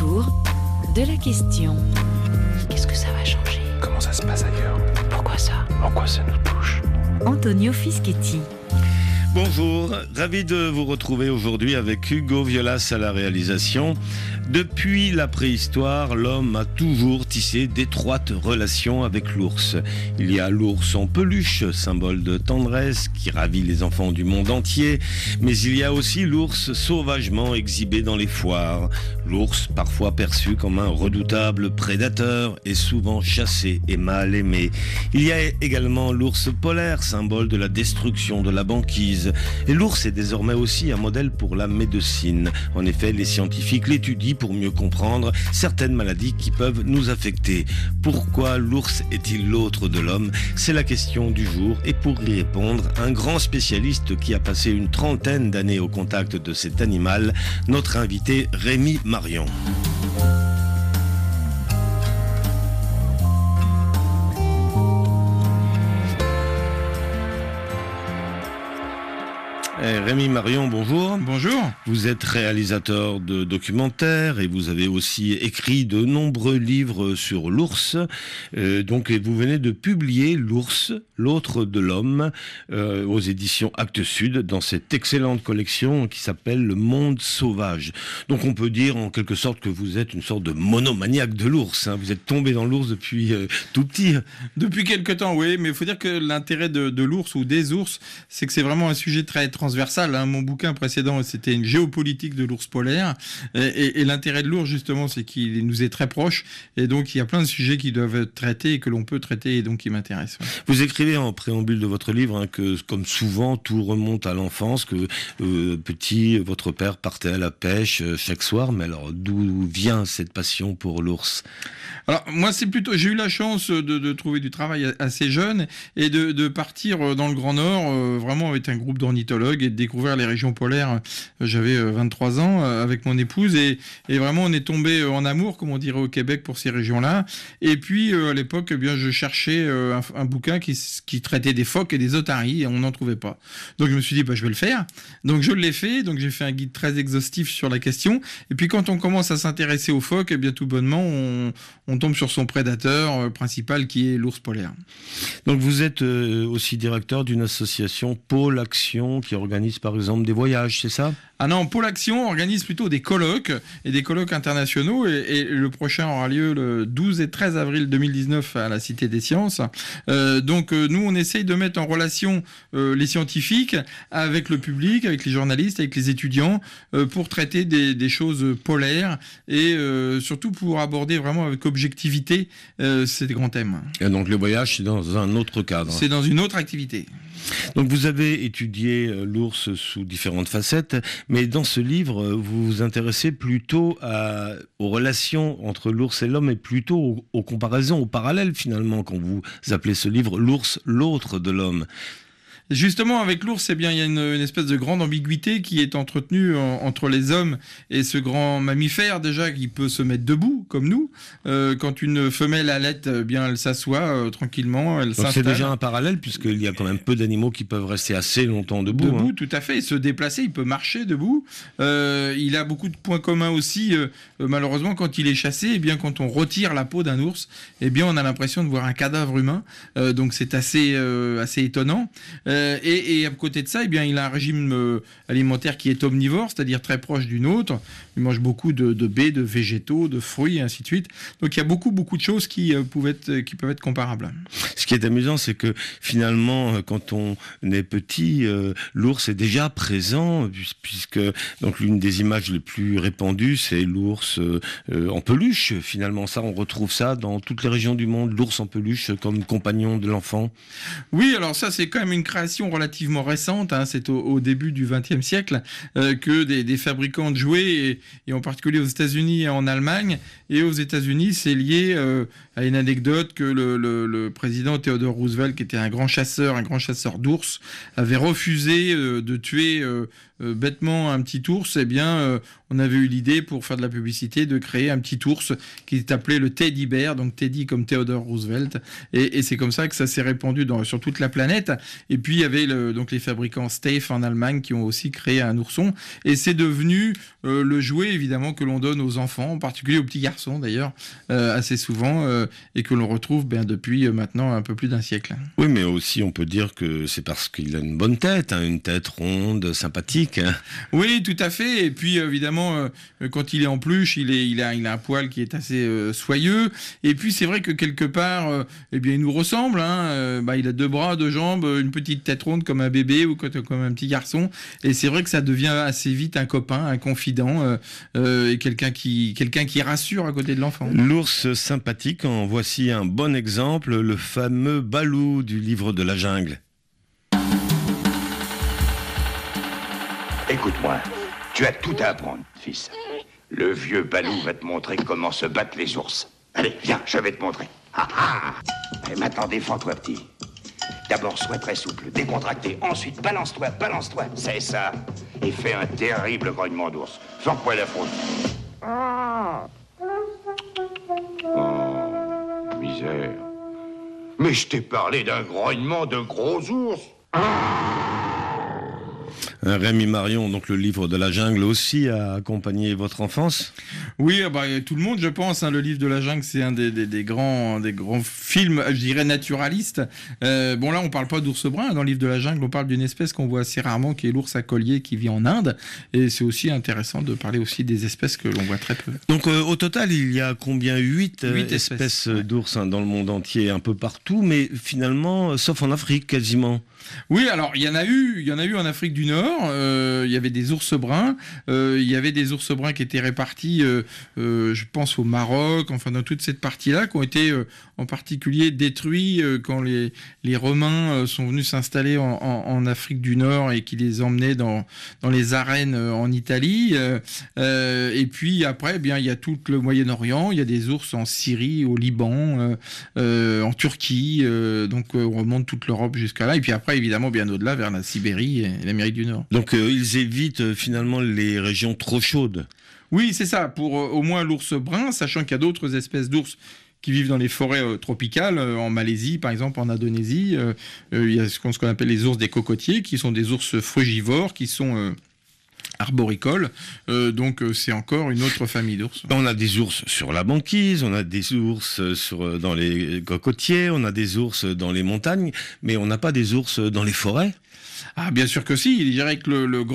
retour de la question. Qu'est-ce que ça va changer? Comment ça se passe ailleurs? Pourquoi ça? En quoi ça nous touche? Antonio Fischetti. Bonjour, ravi de vous retrouver aujourd'hui avec Hugo Violas à la réalisation. Depuis la préhistoire, l'homme a toujours tissé d'étroites relations avec l'ours. Il y a l'ours en peluche, symbole de tendresse qui ravit les enfants du monde entier, mais il y a aussi l'ours sauvagement exhibé dans les foires. L'ours, parfois perçu comme un redoutable prédateur, est souvent chassé et mal aimé. Il y a également l'ours polaire, symbole de la destruction de la banquise. Et l'ours est désormais aussi un modèle pour la médecine. En effet, les scientifiques l'étudient pour mieux comprendre certaines maladies qui peuvent nous affecter. Pourquoi l'ours est-il l'autre de l'homme? C'est la question du jour. Et pour y répondre, un grand spécialiste qui a passé une trentaine d'années au contact de cet animal, notre invité Rémi Marion. Rémi Marion, bonjour. Bonjour. Vous êtes réalisateur de documentaires et vous avez aussi écrit de nombreux livres sur l'ours. Donc vous venez de publier L'ours, l'autre de l'homme, aux éditions Actes Sud, dans cette excellente collection qui s'appelle Le Monde Sauvage. Donc on peut dire en quelque sorte que vous êtes une sorte de monomaniaque de l'ours. Hein. Vous êtes tombé dans l'ours depuis tout petit. Depuis quelque temps, oui, mais il faut dire que l'intérêt de l'ours ou des ours, c'est que c'est vraiment un sujet très transversal. Mon bouquin précédent, c'était une géopolitique de l'ours polaire. Et l'intérêt de l'ours, justement, c'est qu'il nous est très proche. Et donc, il y a plein de sujets qui doivent être traités et que l'on peut traiter et donc qui m'intéressent. Ouais. Vous écrivez en préambule de votre livre que, comme souvent, tout remonte à l'enfance, que petit, votre père partait à la pêche chaque soir. Mais alors, d'où vient cette passion pour l'ours? Alors, moi, j'ai eu la chance de trouver du travail assez jeune et de partir dans le Grand Nord, vraiment avec un groupe d'ornithologues et de découvrir les régions polaires. J'avais 23 ans avec mon épouse et vraiment on est tombé en amour, comme on dirait au Québec, pour ces régions-là. Et puis à l'époque, eh bien, je cherchais un bouquin qui traitait des phoques et des otaries et on n'en trouvait pas. Donc je me suis dit, je vais le faire. Donc je l'ai fait. Donc j'ai fait un guide très exhaustif sur la question. Et puis quand on commence à s'intéresser aux phoques, eh bien tout bonnement, on tombe sur son prédateur principal qui est l'ours polaire. Donc vous êtes aussi directeur d'une association Pôle Action qui organise par exemple des voyages, c'est ça? Ah non, Pôle Action organise plutôt des colloques et des colloques internationaux et le prochain aura lieu le 12 et 13 avril 2019 à la Cité des Sciences. Donc nous on essaye de mettre en relation les scientifiques avec le public, avec les journalistes, avec les étudiants pour traiter des choses polaires et surtout pour aborder vraiment avec objectivité ces grands thèmes. Et donc le voyage c'est dans un autre cadre. C'est dans une autre activité. Donc vous avez étudié l'ours sous différentes facettes, mais dans ce livre, vous vous intéressez plutôt aux relations entre l'ours et l'homme et plutôt aux comparaisons, aux parallèles finalement, quand vous appelez ce livre L'ours, l'autre de l'homme. Justement, avec l'ours, eh bien, il y a une espèce de grande ambiguïté qui est entretenue entre les hommes et ce grand mammifère, déjà, qui peut se mettre debout, comme nous. Quand une femelle allait, eh bien, elle s'assoit tranquillement, elle s'installe. Donc c'est déjà un parallèle, puisqu'il y a quand même peu d'animaux qui peuvent rester assez longtemps debout. Debout, hein. Tout à fait. Se déplacer, il peut marcher debout. Il a beaucoup de points communs aussi. Malheureusement, quand il est chassé, eh bien, quand on retire la peau d'un ours, eh bien, on a l'impression de voir un cadavre humain. Donc c'est assez étonnant. Et à côté de ça, eh bien, il a un régime alimentaire qui est omnivore, c'est-à-dire très proche du nôtre. Il mange beaucoup de baies, de végétaux, de fruits, et ainsi de suite. Donc il y a beaucoup de choses qui peuvent être comparables. Ce qui est amusant, c'est que finalement, quand on est petit, l'ours est déjà présent, puisque donc l'une des images les plus répandues, c'est l'ours en peluche. Finalement, ça, on retrouve ça dans toutes les régions du monde, l'ours en peluche comme compagnon de l'enfant. Oui, alors ça, c'est quand même une création relativement récente, hein, c'est au début du XXe siècle que des fabricants de jouets, et en particulier aux États-Unis et en Allemagne. Et aux États-Unis, c'est lié à une anecdote que le président Theodore Roosevelt, qui était un grand chasseur d'ours, avait refusé de tuer bêtement un petit ours, eh bien, on avait eu l'idée pour faire de la publicité de créer un petit ours qui est appelé le Teddy Bear, donc Teddy comme Theodore Roosevelt, et c'est comme ça que ça s'est répandu sur toute la planète. Et puis il y avait donc les fabricants Steiff en Allemagne qui ont aussi créé un ourson, et c'est devenu le jouet évidemment que l'on donne aux enfants, en particulier aux petits garçons d'ailleurs, assez souvent, et que l'on retrouve depuis maintenant un peu plus d'un siècle. Oui, mais aussi on peut dire que c'est parce qu'il a une bonne tête, une tête ronde, sympathique. Oui, tout à fait. Et puis évidemment, quand il est en peluche, il a un poil qui est assez soyeux. Et puis c'est vrai que quelque part, il nous ressemble. Il a 2 bras, 2 jambes, une petite tête ronde comme un bébé ou comme un petit garçon. Et c'est vrai que ça devient assez vite un copain, un confident, et quelqu'un qui rassure à côté de l'enfant. L'ours sympathique, en voici un bon exemple, le fameux Balou du livre de la jungle. Écoute-moi, tu as tout à apprendre, fils. Le vieux Balou va te montrer comment se battent les ours. Allez, viens, je vais te montrer. Ah ah! Et maintenant, défends-toi, petit. D'abord, sois très souple, décontracté. Ensuite, balance-toi, c'est ça. Et fais un terrible grognement d'ours. Sors-moi la faute. Oh, misère. Mais je t'ai parlé d'un grognement de gros ours. Rémi Marion, donc le livre de la jungle aussi a accompagné votre enfance? Oui, tout le monde, je pense. Le livre de la jungle, c'est un des grands films, je dirais, naturalistes. Là, on parle pas d'ours brun. Dans le livre de la jungle, on parle d'une espèce qu'on voit assez rarement, qui est l'ours à collier, qui vit en Inde. Et c'est aussi intéressant de parler aussi des espèces que l'on voit très peu. Donc, au total, il y a combien? 8 espèces d'ours dans le monde entier, un peu partout, mais finalement, sauf en Afrique, quasiment. Oui, alors il y en a eu en Afrique du Nord. Il y avait des ours bruns. Il y avait des ours bruns qui étaient répartis, je pense au Maroc, enfin dans toute cette partie-là, qui ont été en particulier détruits quand les Romains sont venus s'installer en Afrique du Nord et qui les emmenaient dans les arènes en Italie. Et puis après, il y a tout le Moyen-Orient. Il y a des ours en Syrie, au Liban, en Turquie. Donc on remonte toute l'Europe jusqu'à là. Et puis après, évidemment, bien au-delà, vers la Sibérie et l'Amérique du Nord. Donc ils évitent finalement les régions trop chaudes. Oui, c'est ça, pour au moins l'ours brun, sachant qu'il y a d'autres espèces d'ours qui vivent dans les forêts tropicales, en Malaisie par exemple, en Indonésie. Il y a ce qu'on appelle les ours des cocotiers, qui sont des ours frugivores, qui sont arboricoles, donc c'est encore une autre famille d'ours. On a des ours sur la banquise, on a des ours dans les cocotiers, on a des ours dans les montagnes, mais on n'a pas des ours dans les forêts. Ah, bien sûr que si. Je dirais que le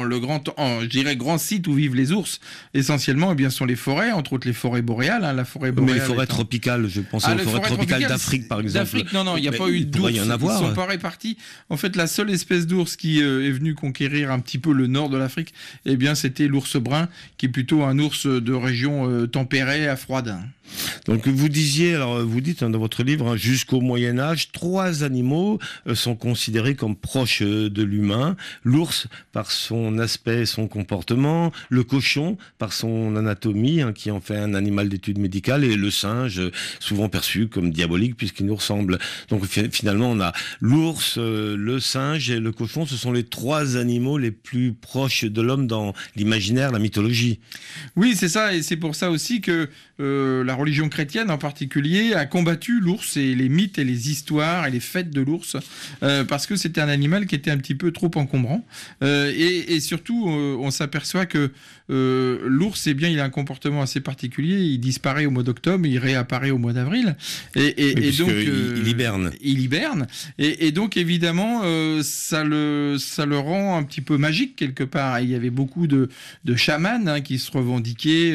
grand site où vivent les ours, essentiellement, sont les forêts, entre autres les forêts boréales. La forêt boréale. Mais les forêts tropicales, je pense aux forêts tropicales d'Afrique, par exemple. D'Afrique, non, il n'y a pas eu d'ours. Il y en avoir. Ils sont pas répartis. En fait, la seule espèce d'ours qui est venue conquérir un petit peu le nord de l'Afrique, c'était l'ours brun, qui est plutôt un ours de région tempérée à froide. Donc vous dites dans votre livre, jusqu'au Moyen-Âge, 3 animaux sont considérés comme proches de l'humain. L'ours par son aspect, son comportement, le cochon par son anatomie, qui en fait un animal d'étude médicale, et le singe, souvent perçu comme diabolique puisqu'il nous ressemble. Donc finalement, on a l'ours, le singe et le cochon, ce sont les 3 animaux les plus proches de l'homme dans l'imaginaire, la mythologie. Oui, c'est ça, et c'est pour ça aussi que la religion chrétienne en particulier a combattu l'ours et les mythes et les histoires et les fêtes de l'ours, parce que c'était un animal qui était un petit peu trop encombrant, et surtout on s'aperçoit que l'ours, il a un comportement assez particulier. Il disparaît au mois d'octobre, il réapparaît au mois d'avril, et donc il hiberne. Et donc évidemment ça le rend un petit peu magique quelque part. Et il y avait beaucoup de chamans qui se revendiquaient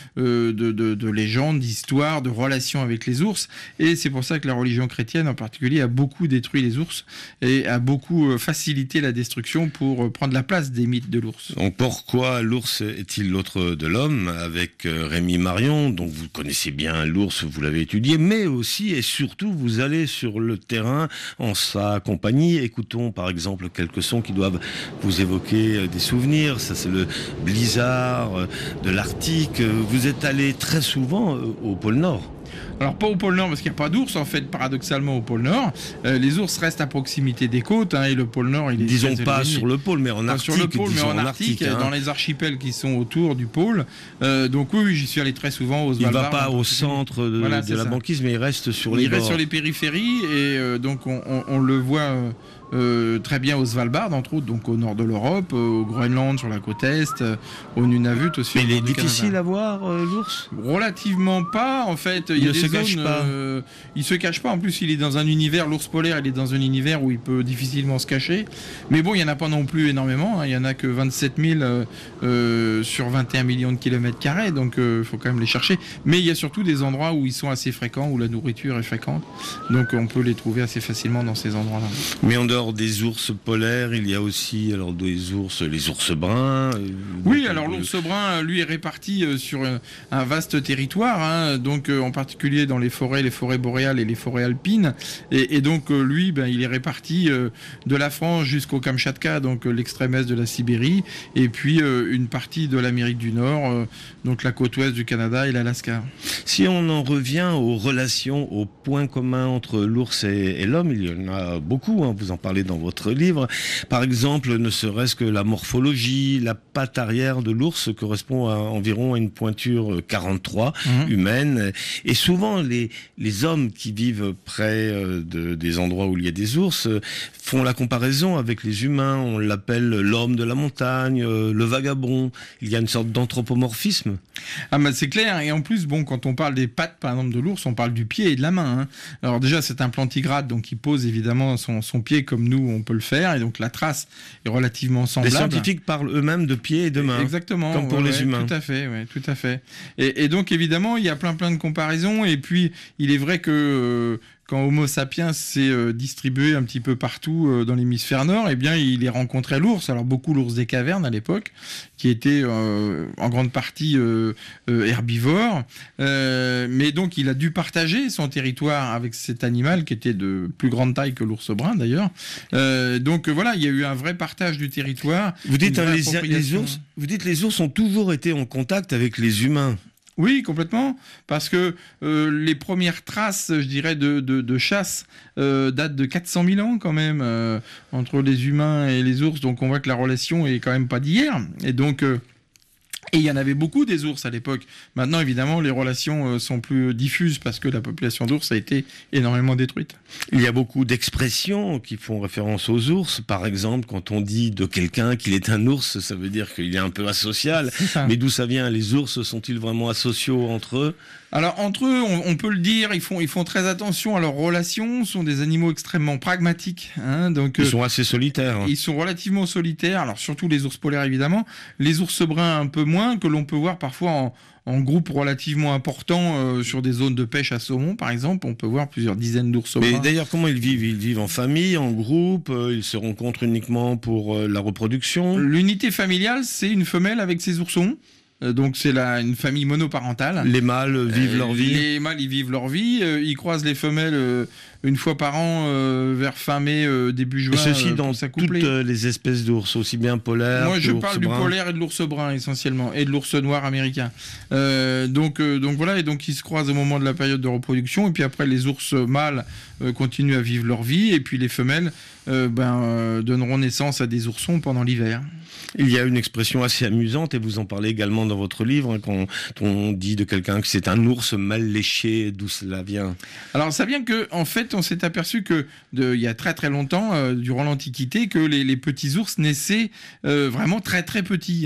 de légendes, d'histoires, de relations avec les ours, et c'est pour ça que la religion chrétienne en particulier a beaucoup détruit les ours et a beaucoup facilité la destruction pour prendre la place des mythes de l'ours. Donc pourquoi l'ours est-il l'autre de l'homme, avec Rémi Marion? Donc vous connaissez bien l'ours, vous l'avez étudié, mais aussi et surtout vous allez sur le terrain en sa compagnie. Écoutons par exemple quelques sons qui doivent vous évoquer des souvenirs. Ça, c'est le blizzard de l'Arctique. Vous êtes allé très souvent au pôle Nord. Alors pas au pôle Nord parce qu'il n'y a pas d'ours en fait, paradoxalement au pôle Nord. Les ours restent à proximité des côtes et le pôle Nord il est disons très pas éloigné. sur le pôle mais en Arctique. Sur le pôle mais disons en Arctique, dans les archipels qui sont autour du pôle. Donc oui, j'y suis allé très souvent au Svalbard. Il va pas au centre de la banquise mais il reste sur les bords. Il reste sur les périphéries et donc on le voit très bien au Svalbard entre autres, donc au nord de l'Europe, au Groenland sur la côte est, au Nunavut aussi. Mais il est difficile à voir l'ours ? Relativement pas en fait. Il ne se cache pas. Il se cache pas. En plus, il est dans un univers. L'ours polaire, il est dans un univers où il peut difficilement se cacher. Mais bon, il y en a pas non plus énormément. Il y en a que 27 000 sur 21 millions de kilomètres carrés. Donc, il faut quand même les chercher. Mais il y a surtout des endroits où ils sont assez fréquents, où la nourriture est fréquente. Donc, on peut les trouver assez facilement dans ces endroits-là. Mais en dehors des ours polaires, il y a aussi les ours bruns. Oui, alors l'ours brun, lui, est réparti sur un vaste territoire, donc en particulier dans les forêts boréales et les forêts alpines. Et donc lui, il est réparti de la France jusqu'au Kamchatka, donc l'extrême est de la Sibérie, et puis une partie de l'Amérique du Nord, donc la côte ouest du Canada et l'Alaska. Si on en revient aux relations, aux points communs entre l'ours et l'homme, il y en a beaucoup, vous en parlez dans votre livre. Par exemple, ne serait-ce que la morphologie, la patte arrière de l'ours correspond environ à une pointure 43 humaine. Et souvent, les hommes qui vivent près des endroits où il y a des ours font la comparaison avec les humains. On l'appelle l'homme de la montagne, le vagabond. Il y a une sorte d'anthropomorphisme. C'est clair. Et en plus, quand on parle des pattes, par exemple, de l'ours, on parle du pied et de la main. Alors déjà, c'est un plantigrade, donc il pose évidemment son pied comme nous, on peut le faire. Et donc la trace est relativement semblable. Les scientifiques parlent eux-mêmes de pied et de main. Exactement. Comme pour les humains. Tout à fait, tout à fait. Et donc évidemment, il y a plein de comparaisons. Et puis, il est vrai que quand Homo sapiens s'est distribué un petit peu partout dans l'hémisphère nord, il est rencontré l'ours. Alors beaucoup l'ours des cavernes à l'époque, qui était en grande partie herbivore. Mais donc il a dû partager son territoire avec cet animal qui était de plus grande taille que l'ours brun d'ailleurs. Donc voilà, il y a eu un vrai partage du territoire. Vous dites les ours ont toujours été en contact avec les humains. Oui, complètement, parce que les premières traces, je dirais, de chasse datent de 400 000 ans quand même, entre les humains et les ours, donc on voit que la relation est quand même pas d'hier, et donc... Et il y en avait beaucoup des ours à l'époque. Maintenant, évidemment, les relations sont plus diffuses parce que la population d'ours a été énormément détruite. Il y a beaucoup d'expressions qui font référence aux ours. Par exemple, quand on dit de quelqu'un qu'il est un ours, ça veut dire qu'il est un peu asocial. Mais d'où ça vient ? Les ours sont-ils vraiment asociaux entre eux ? Alors entre eux, on peut le dire, ils font très attention à leurs relations. Ce sont des animaux extrêmement pragmatiques. Donc ils sont assez solitaires. Ils sont relativement solitaires. Alors surtout les ours polaires évidemment, les ours bruns un peu moins, que l'on peut voir parfois en groupe relativement important sur des zones de pêche à saumon par exemple. On peut voir plusieurs dizaines d'ours bruns. Mais d'ailleurs, comment ils vivent ? Ils vivent en famille, en groupe. Ils se rencontrent uniquement pour la reproduction. L'unité familiale, c'est une femelle avec ses oursons. Donc c'est une famille monoparentale. Les mâles vivent leur vie. Les mâles ils vivent leur vie. Ils croisent les femelles une fois par an vers fin mai, début juin. Et ceci dans toutes les espèces d'ours, aussi bien polaires. Moi je parle du polaire et de l'ours brun essentiellement, et de l'ours noir américain. Donc voilà, et donc ils se croisent au moment de la période de reproduction, et puis après les ours mâles continuent à vivre leur vie, et puis les femelles donneront naissance à des oursons pendant l'hiver. Il y a une expression assez amusante, et vous en parlez également dans votre livre, quand on dit de quelqu'un que c'est un ours mal léché. D'où cela vient ? Alors ça vient que, en fait, on s'est aperçu que il y a très très longtemps, durant l'Antiquité, que les petits ours naissaient vraiment très très petits.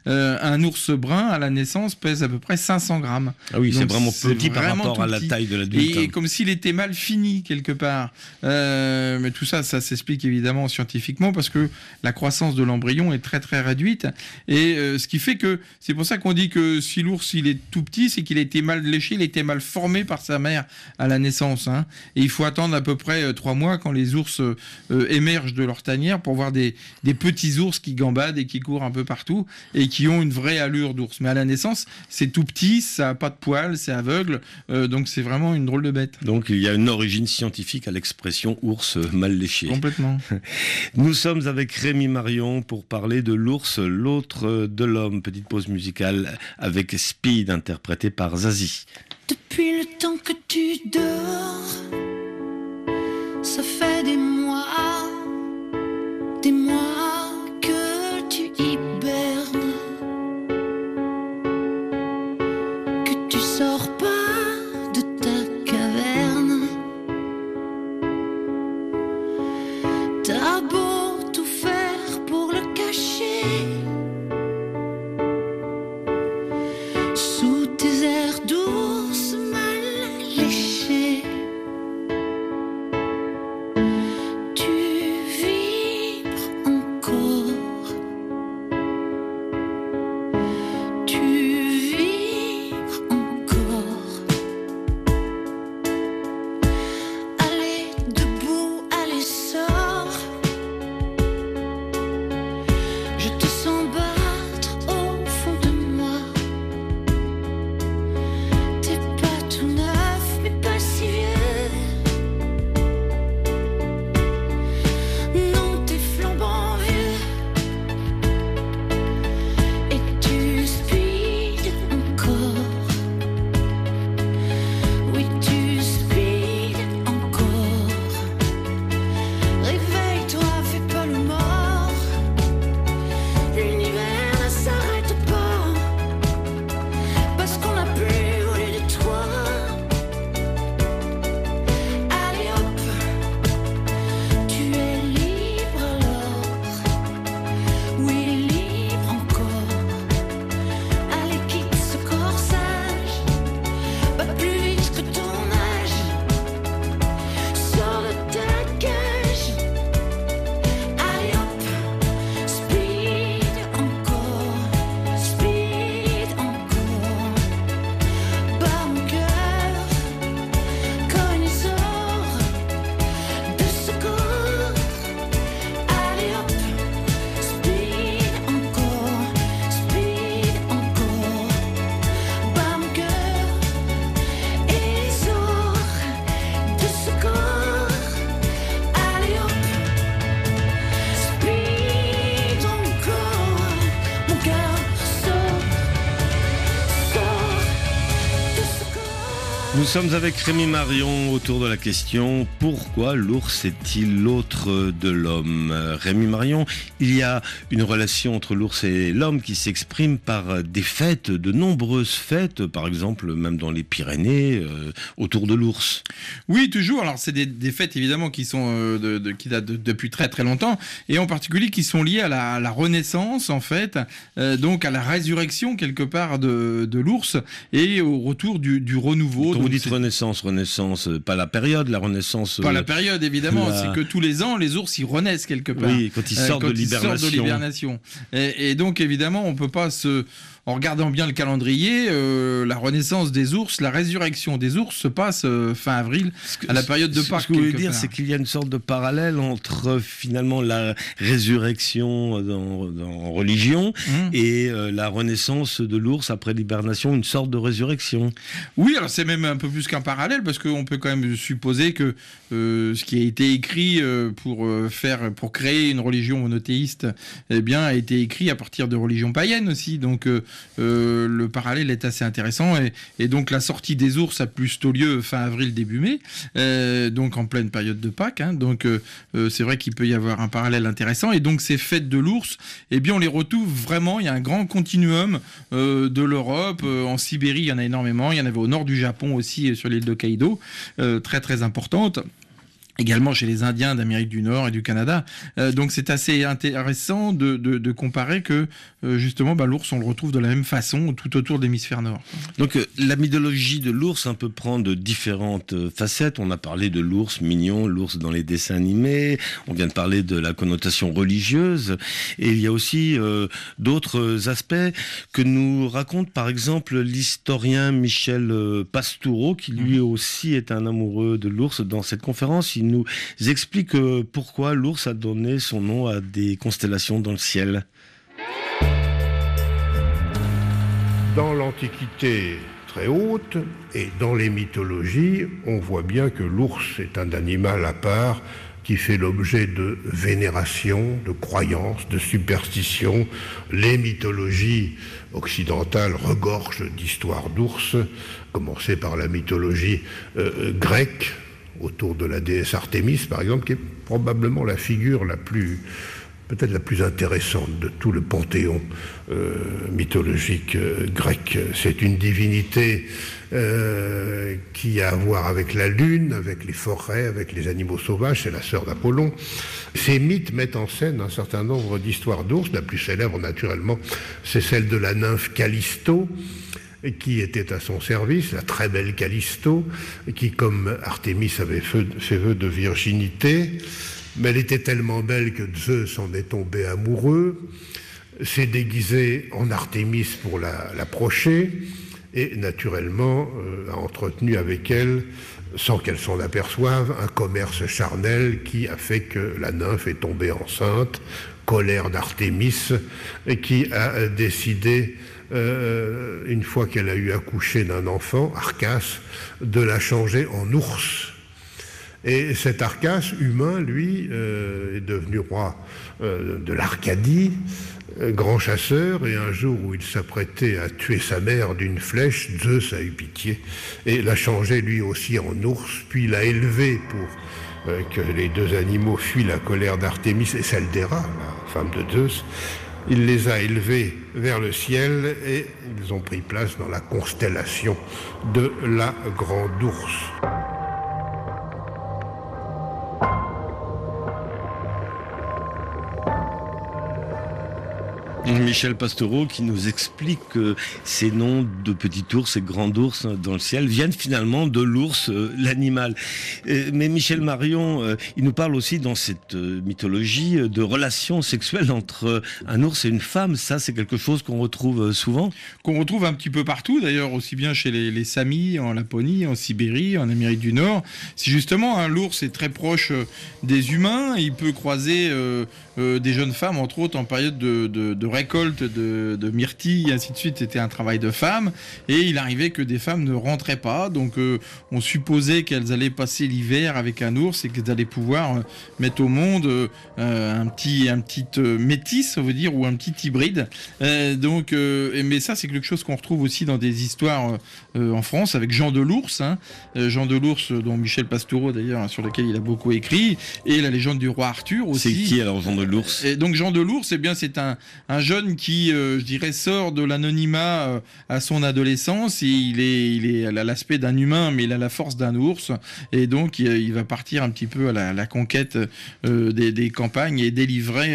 Un ours brun à la naissance pèse à peu près 500 grammes. Ah oui, donc, c'est vraiment petit par rapport à la taille de l'adulte. Et comme s'il était mal fini quelque part. Mais tout ça s'explique évidemment scientifiquement parce que la croissance de l'embryon est très très réduite, et ce qui fait que c'est pour ça qu'on dit que si l'ours il est tout petit, c'est qu'il a été mal léché, il a été mal formé par sa mère à la naissance, et il faut attendre à peu près 3 mois quand les ours émergent de leur tanière pour voir des petits ours qui gambadent et qui courent un peu partout et qui ont une vraie allure d'ours. Mais à la naissance, c'est tout petit, ça n'a pas de poils, c'est aveugle, donc c'est vraiment une drôle de bête. Donc il y a une origine scientifique à l'expression ours mal léché. Complètement. Nous sommes avec Rémi Marion pour parler de l'ours, l'autre de l'homme. Petite pause musicale avec Speed, interprété par Zazie. Depuis le temps que tu dors, ça fait des mois que tu hibernes, que tu sors pas de ta caverne. T'as beau tout faire pour le cacher, sous tes airs d'ours mal léchés, tu vibres encore, tu vibres encore. Allez debout, allez sors, je te sens battre au fond de moi. T'es pas tout neuf, mais pas si vieux. Non, t'es flambant vieux. Et tu speed encore. Oui, tu speed encore. Réveille-toi, fais pas le mort. L'univers ne s'arrête pas, parce qu'on n'a plus volé de toi. Allez hop, tu es libre alors. Oui, libre encore. Allez, quitte ce corsage, va plus vite que ton âge. Sors de ta cage. Allez hop, speed encore, speed encore. Bas mon cœur, comme les ors de secours. Allez hop, speed encore, bas mon cœur et les ors de secours. Allez hop, speed encore, mon cœur sort de secours. Nous sommes avec Rémi Marion autour de la question « Pourquoi l'ours est-il l'autre de l'homme ?» Rémi Marion, il y a une relation entre l'ours et l'homme qui s'exprime par des fêtes, de nombreuses fêtes, par exemple même dans les Pyrénées, autour de l'ours. Oui, toujours. Alors, c'est des fêtes évidemment qui sont qui datent depuis très très longtemps, et en particulier qui sont liées à la Renaissance en fait, donc à la résurrection quelque part de l'ours et au retour du renouveau. Quand Donc, vous dites Renaissance, pas la période, la Renaissance... Pas la période évidemment, la- c'est que tous les ans les ours ils renaissent quelque part. Oui, quand ils sortent de l'hibernation. Et donc évidemment on peut pas en regardant bien le calendrier, la renaissance des ours, la résurrection des ours se passe fin avril, à la période de Pâques. Ce que vous voulez quelque dire, part. c'est qu'il y a une sorte de parallèle entre finalement la résurrection en religion et la renaissance de l'ours après l'hibernation, une sorte de résurrection. Oui, alors c'est même un peu plus qu'un parallèle, parce qu'on peut quand même supposer que ce qui a été écrit pour créer une religion monothéiste, eh bien, a été écrit à partir de religions païennes aussi. Donc le parallèle est assez intéressant. Et donc la sortie des ours a plutôt lieu fin avril, début mai, donc en pleine période de Pâques. Donc c'est vrai qu'il peut y avoir un parallèle intéressant. Et donc ces fêtes de l'ours, eh bien, on les retrouve vraiment. Il y a un grand continuum de l'Europe. En Sibérie, il y en a énormément. Il y en avait au nord du Japon aussi, sur l'île d'Hokkaido, très très importante. Également chez les Indiens d'Amérique du Nord et du Canada. Donc c'est assez intéressant de comparer que justement l'ours on le retrouve de la même façon tout autour de l'hémisphère nord. Donc la mythologie de l'ours peut prendre différentes facettes. On a parlé de l'ours mignon, l'ours dans les dessins animés. On vient de parler de la connotation religieuse. Et il y a aussi d'autres aspects que nous raconte par exemple l'historien Michel Pastoureau, qui lui aussi est un amoureux de l'ours. Dans cette conférence, il nous explique pourquoi l'ours a donné son nom à des constellations dans le ciel. Dans l'Antiquité très haute et dans les mythologies, on voit bien que l'ours est un animal à part qui fait l'objet de vénération, de croyances, de superstitions. Les mythologies occidentales regorgent d'histoires d'ours, commencé par la mythologie grecque, autour de la déesse Artémis, par exemple, qui est probablement la figure peut-être la plus intéressante de tout le panthéon mythologique grec. C'est une divinité qui a à voir avec la lune, avec les forêts, avec les animaux sauvages, c'est la sœur d'Apollon. Ces mythes mettent en scène un certain nombre d'histoires d'ours. La plus célèbre, naturellement, c'est celle de la nymphe Callisto, qui était à son service, la très belle Callisto, qui, comme Artémis, avait fait vœu de virginité, mais elle était tellement belle que Zeus en est tombé amoureux, s'est déguisé en Artémis pour l'approcher, et naturellement a entretenu avec elle, sans qu'elle s'en aperçoive, un commerce charnel qui a fait que la nymphe est tombée enceinte, colère d'Artémis, qui a décidé, une fois qu'elle a eu accouché d'un enfant, Arcas, de la changer en ours. Et cet Arcas, humain, lui, est devenu roi de l'Arcadie, grand chasseur, et un jour où il s'apprêtait à tuer sa mère d'une flèche, Zeus a eu pitié et l'a changé lui aussi en ours, puis l'a élevé pour que les deux animaux fuient la colère d'Artémis et celle d'Héra, la femme de Zeus. Il les a élevés vers le ciel et ils ont pris place dans la constellation de la Grande Ourse. Michel Pastoureau qui nous explique que ces noms de petit ours et grand ours dans le ciel viennent finalement de l'ours, l'animal. Mais Michel Marion, il nous parle aussi dans cette mythologie de relations sexuelles entre un ours et une femme. Ça, c'est quelque chose qu'on retrouve souvent. Qu'on retrouve un petit peu partout, d'ailleurs, aussi bien chez les Samis, en Laponie, en Sibérie, en Amérique du Nord. Si justement, l'ours est très proche des humains, il peut croiser des jeunes femmes, entre autres, en période de récolte de myrtilles, et ainsi de suite. C'était un travail de femmes, et il arrivait que des femmes ne rentraient pas, donc on supposait qu'elles allaient passer l'hiver avec un ours et qu'elles allaient pouvoir mettre au monde un petit métis, on veut dire, ou un petit hybride. Mais ça, c'est quelque chose qu'on retrouve aussi dans des histoires en France, avec Jean de l'Ours, Jean de l'Ours, dont Michel Pastoureau, d'ailleurs, sur lequel il a beaucoup écrit, et la légende du roi Arthur aussi. C'est qui alors, Jean de l'Ours? Et donc Jean de l'Ours, c'est un jeune qui, je dirais, sort de l'anonymat à son adolescence, et il a l'aspect d'un humain, mais il a la force d'un ours, et donc il va partir un petit peu à la conquête des campagnes et délivrer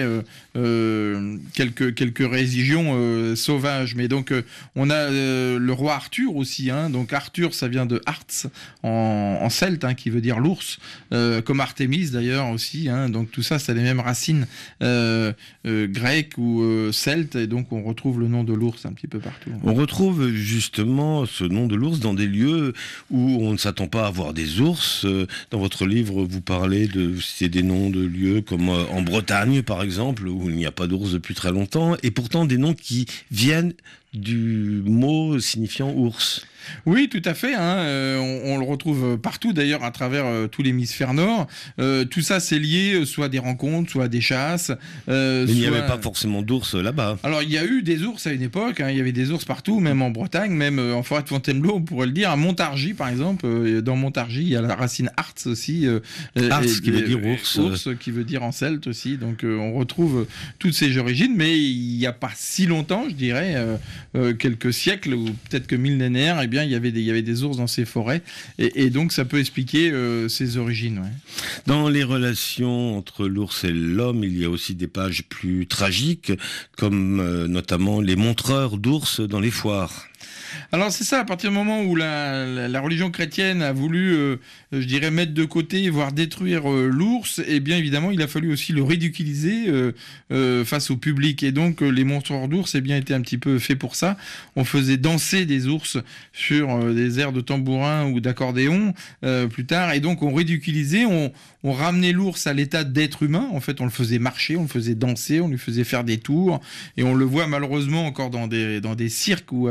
quelques régions sauvages. Mais donc on a le roi Arthur aussi, donc Arthur, ça vient de Arts en celte, qui veut dire l'ours, comme Artémis d'ailleurs aussi, donc tout ça, c'est les mêmes racines grecques ou celtes, et donc on retrouve le nom de l'ours un petit peu partout. On retrouve justement ce nom de l'ours dans des lieux où on ne s'attend pas à voir des ours. Dans votre livre, vous parlez c'est des noms de lieux comme en Bretagne par exemple, où il n'y a pas d'ours depuis très longtemps, et pourtant des noms qui viennent du mot signifiant ours. Oui, tout à fait. On le retrouve partout, d'ailleurs, à travers tout l'hémisphère nord. Tout ça, c'est lié soit à des rencontres, soit à des chasses. Mais il n'y avait pas forcément d'ours là-bas. Alors, il y a eu des ours à une époque. Il y avait des ours partout, même en Bretagne, même en forêt de Fontainebleau, on pourrait le dire. À Montargis, par exemple. Dans Montargis, il y a la racine Arts aussi. Arts, qui veut dire ours. Ours, qui veut dire en celte aussi. Donc, on retrouve toutes ces origines. Mais il n'y a pas si longtemps, je dirais, quelques siècles, ou peut-être que millénaires, il y avait des ours dans ces forêts, et donc ça peut expliquer ces origines. Ouais. Dans les relations entre l'ours et l'homme, il y a aussi des pages plus tragiques, comme notamment les montreurs d'ours dans les foires. Alors c'est ça, à partir du moment où la religion chrétienne a voulu, je dirais, mettre de côté, voire détruire l'ours, et bien évidemment il a fallu aussi le ridiculiser face au public, et donc les montreurs d'ours étaient un petit peu faits pour ça. On faisait danser des ours sur des airs de tambourin ou d'accordéon plus tard, et donc on ridiculisait, on ramenait l'ours à l'état d'être humain. En fait, on le faisait marcher, on le faisait danser, on lui faisait faire des tours, et on le voit malheureusement encore dans des cirques ou avec des monstres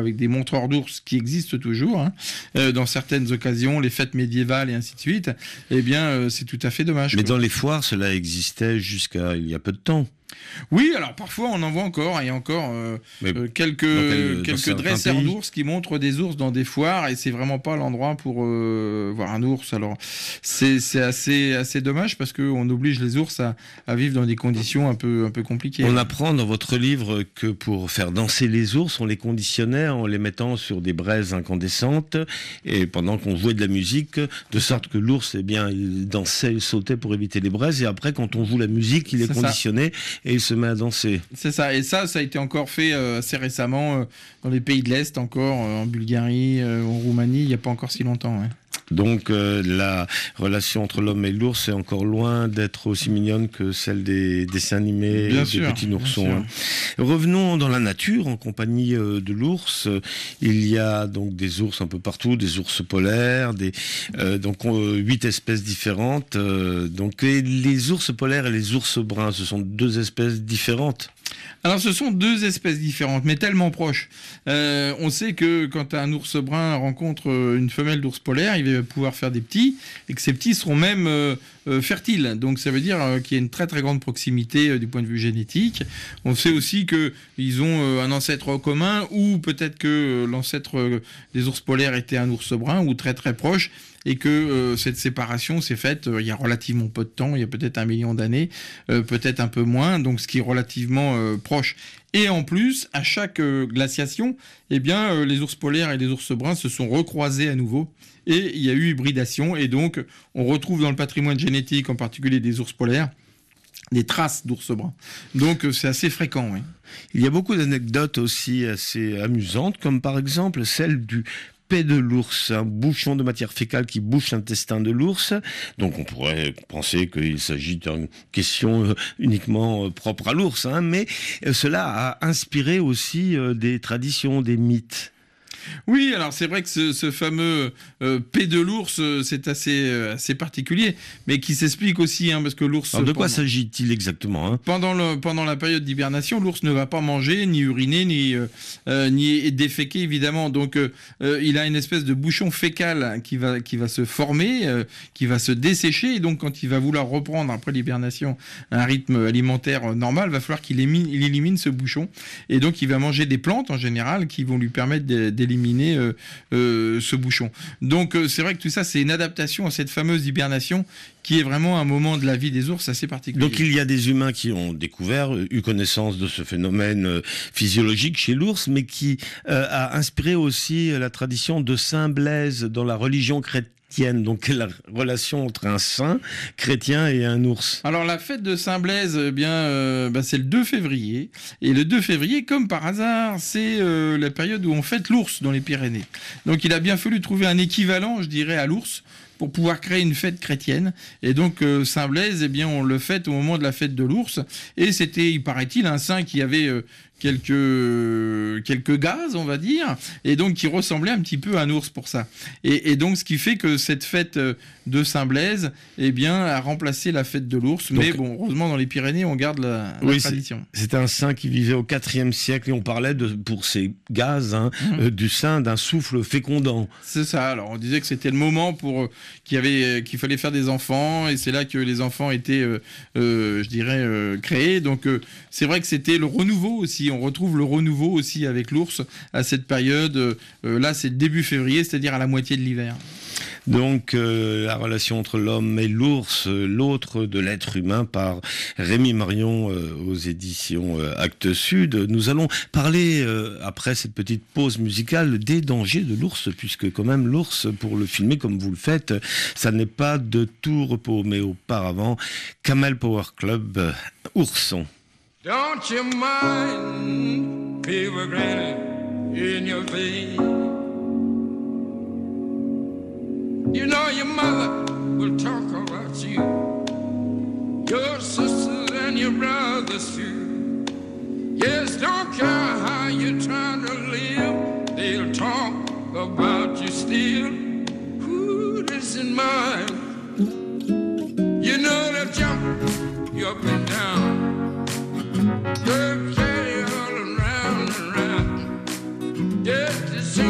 montreurs d'ours qui existent toujours, hein, dans certaines occasions, les fêtes médiévales et ainsi de suite, eh bien, c'est tout à fait dommage. Mais dans les foires, cela existait jusqu'à il y a peu de temps. Oui, alors parfois on en voit encore, et encore quelques dresseurs d'ours qui montrent des ours dans des foires, et c'est vraiment pas l'endroit pour voir un ours. Alors c'est assez dommage, parce qu'on oblige les ours à vivre dans des conditions un peu compliquées. On apprend dans votre livre que pour faire danser les ours, on les conditionnait en les mettant sur des braises incandescentes, et pendant qu'on jouait de la musique, de sorte que l'ours, eh bien, il dansait, il sautait pour éviter les braises, et après quand on joue la musique, il est conditionné. Et il se met à danser. C'est ça, et ça a été encore fait assez récemment dans les pays de l'Est, encore en Bulgarie, en Roumanie, il n'y a pas encore si longtemps. Ouais. Donc la relation entre l'homme et l'ours est encore loin d'être aussi mignonne que celle des dessins animés des petits noursons. Hein. Revenons dans la nature en compagnie de l'ours. Il y a donc des ours un peu partout, des ours polaires, donc 8 espèces différentes. Donc et les ours polaires et les ours bruns, ce sont 2 espèces différentes. Alors ce sont 2 espèces différentes, mais tellement proches. On sait que quand un ours brun rencontre une femelle d'ours polaire, il va pouvoir faire des petits, et que ces petits seront même fertiles. Donc ça veut dire qu'il y a une très très grande proximité du point de vue génétique. On sait aussi qu'ils ont un ancêtre commun, ou peut-être que l'ancêtre des ours polaires était un ours brun, ou très très proche. Et que cette séparation s'est faite il y a relativement peu de temps, il y a peut-être 1 million d'années, peut-être un peu moins, donc ce qui est relativement proche. Et en plus, à chaque glaciation, eh bien, les ours polaires et les ours bruns se sont recroisés à nouveau, et il y a eu hybridation, et donc on retrouve dans le patrimoine génétique, en particulier des ours polaires, des traces d'ours bruns. Donc c'est assez fréquent, oui. Il y a beaucoup d'anecdotes aussi assez amusantes, comme par exemple celle du pet de l'ours, un bouchon de matière fécale qui bouche l'intestin de l'ours. Donc on pourrait penser qu'il s'agit d'une question uniquement propre à l'ours, hein, mais cela a inspiré aussi des traditions, des mythes. Oui, alors c'est vrai que ce fameux pet de l'ours, c'est assez particulier, mais qui s'explique aussi, parce que l'ours... Alors de quoi s'agit-il exactement, Pendant la période d'hibernation, l'ours ne va pas manger, ni uriner, ni déféquer, évidemment. Donc il a une espèce de bouchon fécal qui va se former, qui va se dessécher, et donc quand il va vouloir reprendre après l'hibernation un rythme alimentaire normal, il va falloir qu'il élimine ce bouchon, et donc il va manger des plantes en général qui vont lui permettre d'éliminer ce bouchon. Donc c'est vrai que tout ça, c'est une adaptation à cette fameuse hibernation qui est vraiment un moment de la vie des ours assez particulier. Donc il y a des humains qui ont eu connaissance de ce phénomène physiologique chez l'ours, mais qui a inspiré aussi la tradition de Saint Blaise dans la religion chrétienne. Donc la relation entre un saint chrétien et un ours. Alors la fête de Saint-Blaise, c'est le 2 février. Et le 2 février, comme par hasard, c'est la période où on fête l'ours dans les Pyrénées. Donc il a bien fallu trouver un équivalent, je dirais, à l'ours, pour pouvoir créer une fête chrétienne. Et donc Saint-Blaise, on le fête au moment de la fête de l'ours. Et c'était, il paraît-il, un saint qui avait quelques gaz, on va dire, et donc qui ressemblait un petit peu à un ours pour ça. Et donc ce qui fait que cette fête de Saint-Blaise, a remplacé la fête de l'ours. Donc, mais bon, heureusement dans les Pyrénées, on garde la tradition. C'était un saint qui vivait au IVe siècle, et on parlait pour ses gaz, du saint d'un souffle fécondant. C'est ça. Alors on disait que c'était le moment pour qu'il fallait faire des enfants, et c'est là que les enfants étaient, créés. Donc c'est vrai que c'était le renouveau aussi. On retrouve le renouveau aussi avec l'ours à cette période. Là, c'est début février, c'est-à-dire à la moitié de l'hiver. Donc la relation entre l'homme et l'ours, l'autre de l'être humain, par Rémi Marion aux éditions Actes Sud. Nous allons parler, après cette petite pause musicale, des dangers de l'ours, puisque quand même l'ours, pour le filmer comme vous le faites, ça n'est pas de tout repos. Mais auparavant, Camel Power Club, Ourson. Don't you mind people grinning in your face? You know your mother will talk about you, your sisters and your brothers too. Yes, don't care how you're trying to live, they'll talk about you still. Who doesn't mind? You know they'll jump you up and down, they'll carry you all around and around. Yes,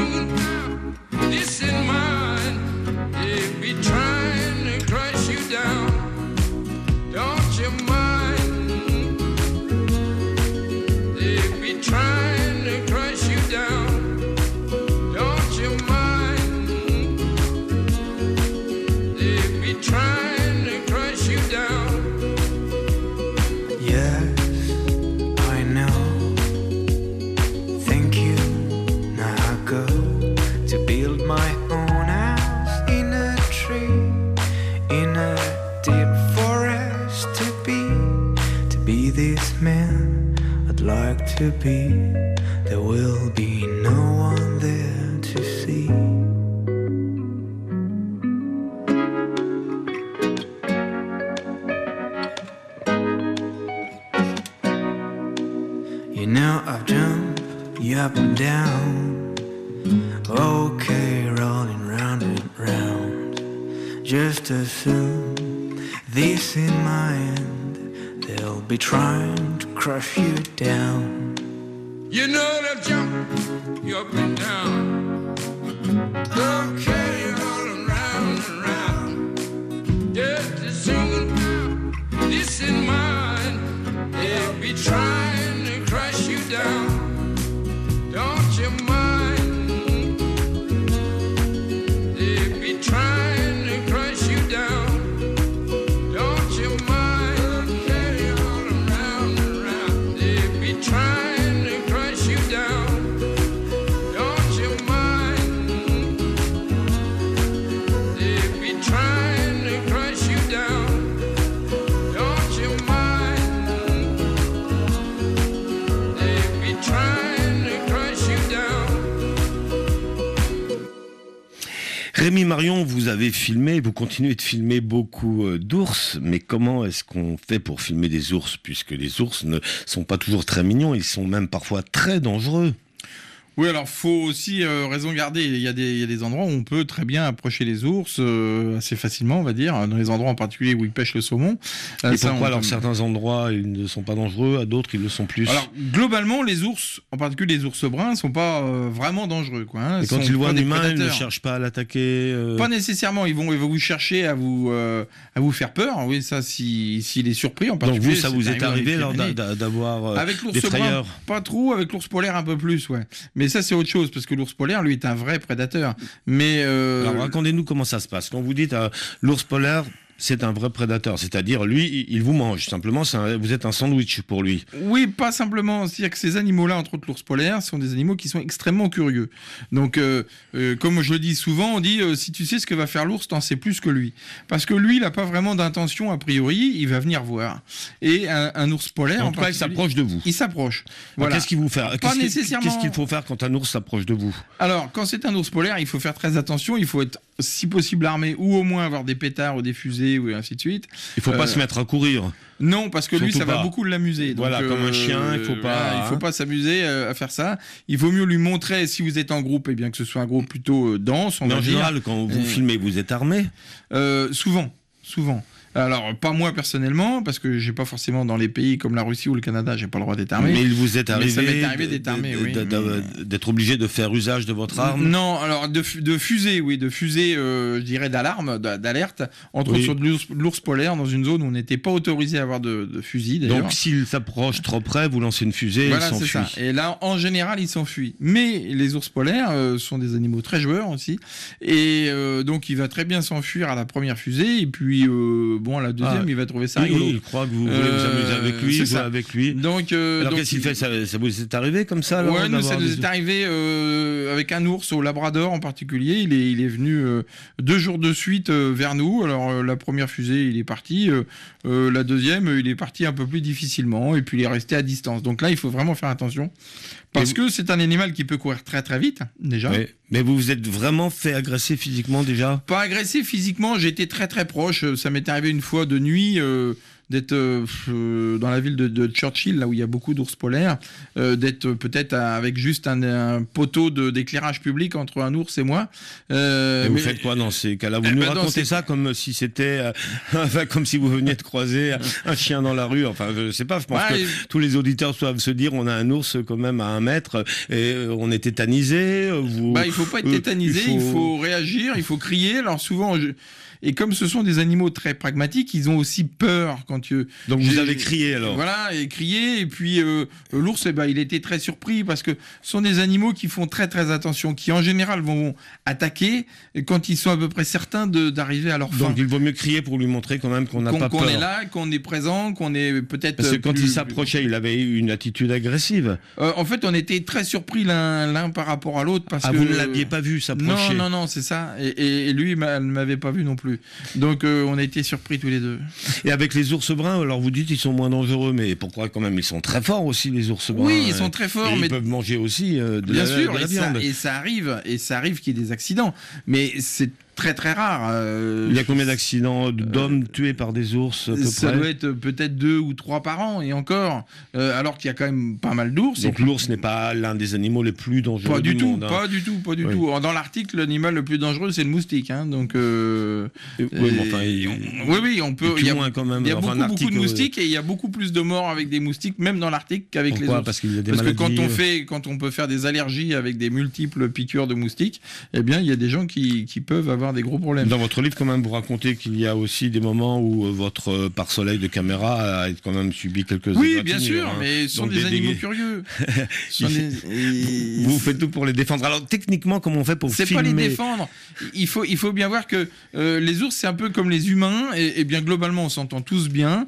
to be, there will be no one there to see. You know I've jumped you up and down, okay, rolling round and round. Just assume this in mind, they'll be trying to crush you down. You know they'll jump you up and down. Okay, rolling round and round. Just assume this in mind, they'll be trying to crush you down. Don't you mind? They'll be trying to crush you down. Don't you mind? Carry on around and round. They'll be trying to crush you down. Don't you mind? They'll be trying to crush you down. Don't you mind? They'll be trying to crush you down. Rémi Marion, vous avez filmé, vous continuez de filmer beaucoup d'ours, mais comment est-ce qu'on fait pour filmer des ours, puisque les ours ne sont pas toujours très mignons, ils sont même parfois très dangereux. Oui, alors faut aussi raison garder. Il y a des endroits où on peut très bien approcher les ours assez facilement, on va dire, dans les endroits en particulier où ils pêchent le saumon. Et pourquoi alors certains endroits ils ne sont pas dangereux, à d'autres ils le sont plus? Alors globalement, les ours, en particulier les ours bruns, sont pas vraiment dangereux, quoi. Hein. Et quand ils voient un humain, ils ne cherchent pas à l'attaquer. Pas nécessairement. Ils vont vous chercher à vous faire peur. Oui, ça, s'il est surpris, en particulier. Donc vous, ça vous est arrivé alors d'avoir avec l'ours des frayeurs? brun, pas trop. Avec l'ours polaire, un peu plus, ouais. Mais ça, c'est autre chose, parce que l'ours polaire, lui, est un vrai prédateur. Mais alors, racontez-nous comment ça se passe. Quand vous dites l'ours polaire, c'est un vrai prédateur, c'est-à-dire lui, il vous mange. Simplement, vous êtes un sandwich pour lui. Oui, pas simplement. C'est-à-dire que ces animaux-là, entre autres l'ours polaire, sont des animaux qui sont extrêmement curieux. Donc, comme je le dis souvent, on dit si tu sais ce que va faire l'ours, t'en sais plus que lui. Parce que lui, il n'a pas vraiment d'intention a priori. Il va venir voir. Et un ours polaire, en tout cas, il s'approche de vous. Il s'approche. Voilà. Qu'est-ce qu'il vous fait? Pas nécessairement. Qu'est-ce qu'il faut faire quand un ours s'approche de vous? Alors, quand c'est un ours polaire, il faut faire très attention. Il faut être, si possible, armé, ou au moins avoir des pétards ou des fusées, ou ainsi de suite. Il faut pas se mettre à courir. Non, parce que surtout lui, ça pas. va beaucoup l'amuser. Voilà, donc, comme un chien, il faut pas. Il faut pas s'amuser à faire ça. Il vaut mieux lui montrer, si vous êtes en groupe, et bien que ce soit un groupe plutôt dense. Mais en général, quand vous filmez, vous êtes armé? Souvent. Alors, pas moi personnellement, parce que j'ai pas forcément dans les pays comme la Russie ou le Canada, j'ai pas le droit d'être armé. Mais il vous est arrivé, ça m'est arrivé d'être armé, oui. D'être obligé de faire usage de votre arme? Non, alors de fusée, oui, de fusée, je dirais d'alarme, d'alerte, entre autres sur de l'ours polaire, dans une zone où on n'était pas autorisé à avoir de fusil, d'ailleurs. Donc s'il s'approche trop près, vous lancez une fusée, voilà, il s'enfuit. C'est ça. Et là, en général, il s'enfuit. Mais les ours polaires sont des animaux très joueurs aussi, et donc il va très bien s'enfuir à la première fusée, et puis à la deuxième, il va trouver ça rigolo. Il croit que vous voulez vous amuser avec lui, jouer avec lui. Donc, alors qu'est-ce qu'il fait? Ça vous est arrivé comme ça? Ouais, nous, ça nous est arrivé avec un ours au Labrador en particulier. Il est venu 2 jours de suite vers nous. Alors la première fusée, il est parti. La deuxième, il est parti un peu plus difficilement. Et puis il est resté à distance. Donc là, il faut vraiment faire attention. Parce que c'est un animal qui peut courir très très vite, déjà. Oui. Mais vous vous êtes vraiment fait agresser physiquement déjà? Pas agressé physiquement, j'étais très très proche. Ça m'est arrivé une fois de nuit d'être dans la ville de Churchill, là où il y a beaucoup d'ours polaires, d'être peut-être avec juste un poteau d'éclairage public entre un ours et moi. Et vous faites quoi dans ces cas-là? Vous nous racontez ça comme si c'était, comme si vous veniez de croiser un chien dans la rue. Enfin, je sais pas, je pense que tous les auditeurs doivent se dire, on a un ours quand même à 1 mètre et on est tétanisé. Il faut pas être tétanisé, il faut réagir, il faut crier. Alors souvent, et comme ce sont des animaux très pragmatiques, ils ont aussi peur quand Donc vous avez crié alors? Voilà, et crié. Et puis l'ours, il était très surpris parce que ce sont des animaux qui font très très attention, qui en général vont attaquer quand ils sont à peu près certains d'arriver à leur fin. Donc il vaut mieux crier pour lui montrer quand même qu'on n'a pas peur. Qu'on est là, qu'on est présent, qu'on est peut-être. Parce que quand il s'approchait, il avait une attitude agressive. En fait, on était très surpris l'un par rapport à l'autre parce que vous ne l'aviez pas vu s'approcher? Non, c'est ça. Et lui, il ne m'avait pas vu non plus. Donc on a été surpris tous les deux. Et avec les ours bruns, alors vous dites ils sont moins dangereux, mais pourquoi quand même? Ils sont très forts aussi, les ours bruns. Oui, ils sont très forts, mais ils peuvent manger aussi bien sûr, de la viande. Et ça arrive qu'il y ait des accidents, mais c'est très très rare. Il y a combien d'accidents d'hommes tués par des ours à peu ça près? doit être peut-être 2 ou 3 par an, et encore, alors qu'il y a quand même pas mal d'ours. Donc l'ours n'est pas l'un des animaux les plus dangereux du monde. Pas du tout. Dans l'Arctique, l'animal le plus dangereux, c'est le moustique. Hein, donc, oui, on peut. Il y a moins quand même. Il y a beaucoup de moustiques, et il y a beaucoup plus de morts avec des moustiques, même dans l'Arctique, qu'avec les ours. Parce qu'il y a des Parce maladies. que quand on peut faire des allergies avec des multiples piqûres de moustiques, eh bien, il y a des gens qui peuvent avoir des gros problèmes. Dans votre livre, quand même, vous racontez qu'il y a aussi des moments où votre pare-soleil de caméra a quand même subi quelques Oui, bien sûr, mais ce sont des animaux curieux. Vous faites tout pour les défendre. Alors, techniquement, comment on fait pour filmer? C'est pas les défendre. Il faut bien voir que les ours, c'est un peu comme les humains, et bien globalement, on s'entend tous bien,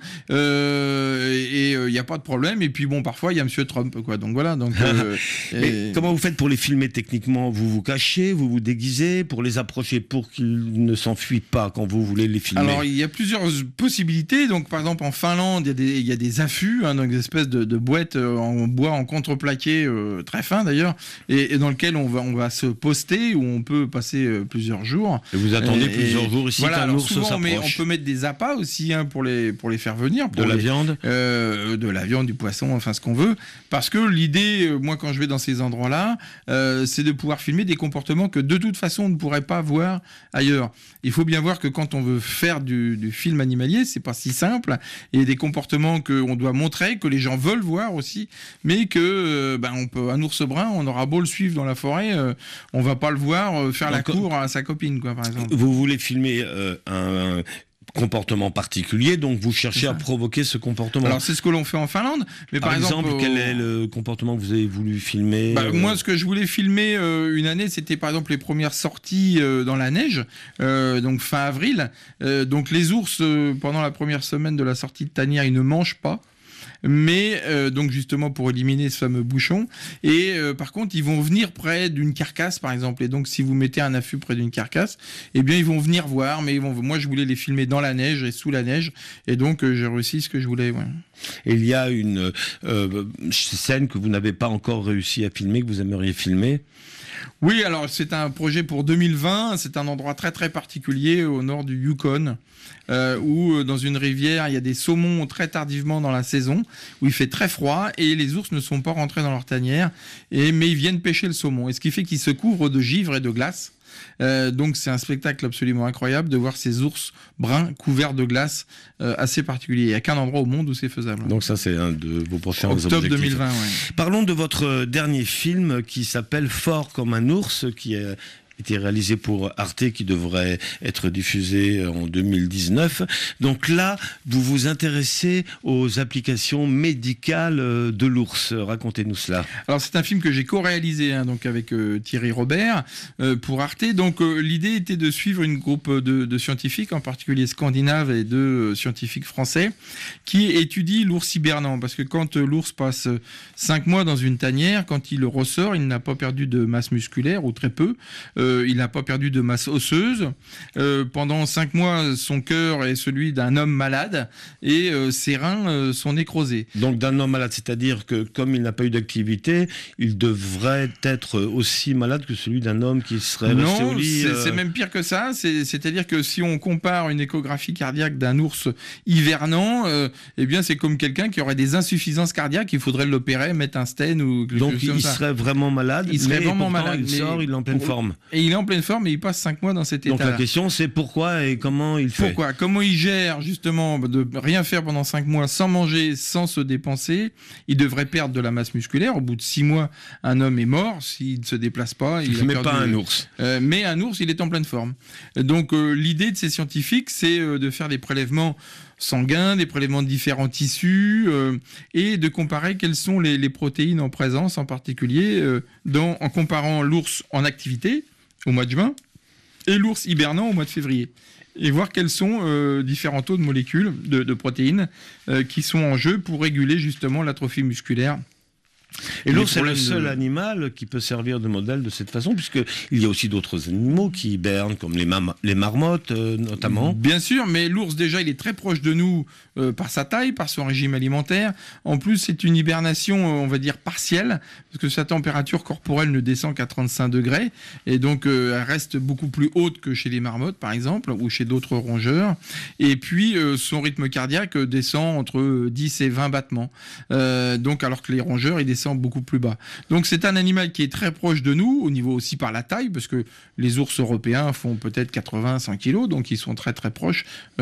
et il n'y a pas de problème. Et puis bon, parfois, il y a Monsieur Trump, quoi. Donc voilà. Mais comment vous faites pour les filmer techniquement? Vous vous cachez, vous vous déguisez pour les approcher, pour qu'ils ne s'enfuient pas quand vous voulez les filmer? Alors, il y a plusieurs possibilités. Donc, par exemple, en Finlande, il y a des affûts, donc des espèces de boîtes en bois, en contreplaqué, très fin d'ailleurs, et dans lequel on va se poster, où on peut passer plusieurs jours. Et vous attendez plusieurs jours ici voilà, qu'un ours souvent, s'approche. on peut mettre des appâts aussi, pour les faire venir. De la viande, du poisson, enfin ce qu'on veut. Parce que l'idée, moi, quand je vais dans ces endroits-là, c'est de pouvoir filmer des comportements que de toute façon on ne pourrait pas voir ailleurs. Il faut bien voir que quand on veut faire du film animalier, c'est pas si simple. Il y a des comportements qu'on doit montrer, que les gens veulent voir aussi, mais que un ours brun, on aura beau le suivre dans la forêt, on va pas le voir faire la cour à sa copine, quoi, par exemple. Vous voulez filmer un comportement particulier, donc vous cherchez à provoquer ce comportement. Alors c'est ce que l'on fait en Finlande, mais par exemple, quel est le comportement que vous avez voulu filmer? Moi, ce que je voulais filmer une année, c'était par exemple les premières sorties dans la neige, donc fin avril. Donc les ours, pendant la première semaine de la sortie de tanière, ils ne mangent pas. Mais donc justement pour éliminer ce fameux bouchon, et par contre ils vont venir près d'une carcasse par exemple, et donc si vous mettez un affût près d'une carcasse, eh bien ils vont venir voir, mais moi je voulais les filmer dans la neige et sous la neige, et donc j'ai réussi ce que je voulais. Ouais. Et il y a une scène que vous n'avez pas encore réussi à filmer, que vous aimeriez filmer? Oui, alors c'est un projet pour 2020, c'est un endroit très très particulier au nord du Yukon, où dans une rivière il y a des saumons très tardivement dans la saison, où il fait très froid et les ours ne sont pas rentrés dans leur tanière, mais ils viennent pêcher le saumon, et ce qui fait qu'ils se couvrent de givre et de glace. Donc c'est un spectacle absolument incroyable de voir ces ours bruns couverts de glace, assez particulier. Il n'y a qu'un endroit au monde où c'est faisable. Donc ça, c'est un de vos prochains Octobre objectifs. 2020, ouais. Parlons de votre dernier film qui s'appelle Fort comme un ours, qui est été réalisé pour Arte, qui devrait être diffusé en 2019. Donc là, vous vous intéressez aux applications médicales de l'ours. Racontez-nous cela. Alors c'est un film que j'ai co-réalisé, donc avec Thierry Robert pour Arte. Donc l'idée était de suivre une groupe de scientifiques, en particulier scandinaves et de scientifiques français, qui étudient l'ours hibernant. Parce que quand l'ours passe 5 mois dans une tanière, quand il ressort, il n'a pas perdu de masse musculaire, ou très peu. Il n'a pas perdu de masse osseuse. Pendant 5 mois, son cœur est celui d'un homme malade, et ses reins sont nécrosés. Donc d'un homme malade, c'est-à-dire que comme il n'a pas eu d'activité, il devrait être aussi malade que celui d'un homme qui serait resté au lit. Non, c'est même pire que ça. C'est-à-dire que si on compare une échographie cardiaque d'un ours hivernant, eh bien c'est comme quelqu'un qui aurait des insuffisances cardiaques, il faudrait l'opérer, mettre un stent ou quelque chose comme ça. Donc il serait vraiment malade, il serait vraiment malade. Il sort, il est en pleine forme. Et il est en pleine forme, et il passe 5 mois dans cet état-là. Donc la question, c'est pourquoi et comment il fait. Comment il gère justement de rien faire pendant 5 mois, sans manger, sans se dépenser. Il devrait perdre de la masse musculaire. Au bout de 6 mois, un homme est mort s'il ne se déplace pas. Mais pas un ours. Mais un ours, il est en pleine forme. Donc l'idée de ces scientifiques, c'est de faire des prélèvements sanguins, des prélèvements de différents tissus, et de comparer quelles sont les protéines en présence, en particulier en comparant l'ours en activité au mois de juin et l'ours hibernant au mois de février, et voir quels sont différents taux de molécules de protéines qui sont en jeu pour réguler justement l'atrophie musculaire Et l'ours est le problèmes seul animal qui peut servir de modèle de cette façon, puisqu'il y a aussi d'autres animaux qui hibernent, comme les marmottes notamment. Bien sûr, mais l'ours déjà, il est très proche de nous par sa taille, par son régime alimentaire. En plus, c'est une hibernation, on va dire, partielle, parce que sa température corporelle ne descend qu'à 35 degrés, et donc elle reste beaucoup plus haute que chez les marmottes, par exemple, ou chez d'autres rongeurs. Et puis, son rythme cardiaque descend entre 10 et 20 battements. Donc, alors que les rongeurs, ils descendent beaucoup plus bas. Donc, c'est un animal qui est très proche de nous, au niveau aussi par la taille, parce que les ours européens font peut-être 80-100 kilos, donc ils sont très très proches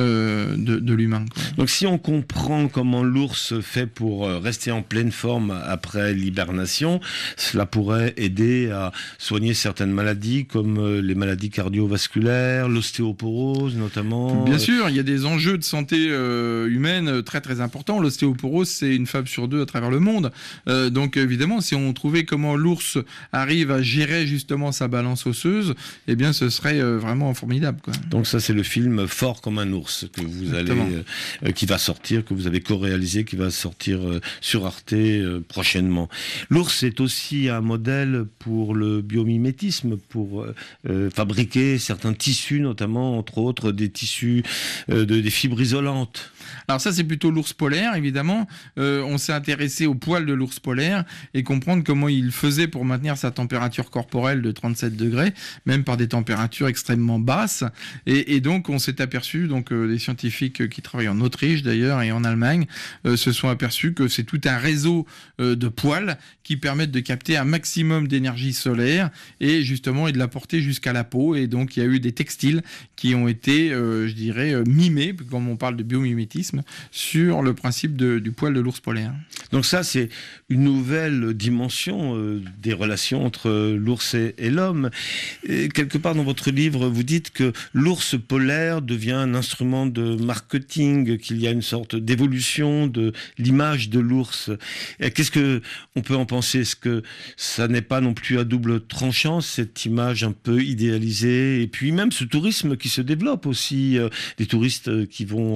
de l'humain, quoi. Donc si on comprend comment l'ours fait pour rester en pleine forme après l'hibernation, cela pourrait aider à soigner certaines maladies comme les maladies cardiovasculaires, l'ostéoporose notamment. Bien sûr, il y a des enjeux de santé humaine très très importants. L'ostéoporose, c'est une femme sur deux à travers le monde. Donc évidemment, si on trouvait comment l'ours arrive à gérer justement sa balance osseuse, eh bien ce serait vraiment formidable, quoi. Donc ça, c'est le film Fort comme un ours que vous allez, qui va sortir, que vous avez co-réalisé, qui va sortir sur Arte prochainement. L'ours est aussi un modèle pour le biomimétisme, pour fabriquer certains tissus, notamment entre autres des tissus des fibres isolantes. Alors ça, c'est plutôt l'ours polaire, évidemment. On s'est intéressé au poil de l'ours polaire et comprendre comment il faisait pour maintenir sa température corporelle de 37 degrés, même par des températures extrêmement basses. Et donc, on s'est aperçu, des scientifiques qui travaillent en Autriche d'ailleurs et en Allemagne, se sont aperçus que c'est tout un réseau de poils qui permettent de capter un maximum d'énergie solaire et justement et de la porter jusqu'à la peau. Et donc, il y a eu des textiles qui ont été, mimés, comme on parle de biomimétisme, sur le principe du poil de l'ours polaire. Donc ça, c'est une nouvelle dimension des relations entre l'ours et l'homme. Et quelque part dans votre livre, vous dites que l'ours polaire devient un instrument de marketing, qu'il y a une sorte d'évolution de l'image de l'ours. Qu'est-ce que on peut en penser? Est-ce que ça n'est pas non plus à double tranchant, cette image un peu idéalisée, et puis même ce tourisme qui se développe aussi, des touristes qui vont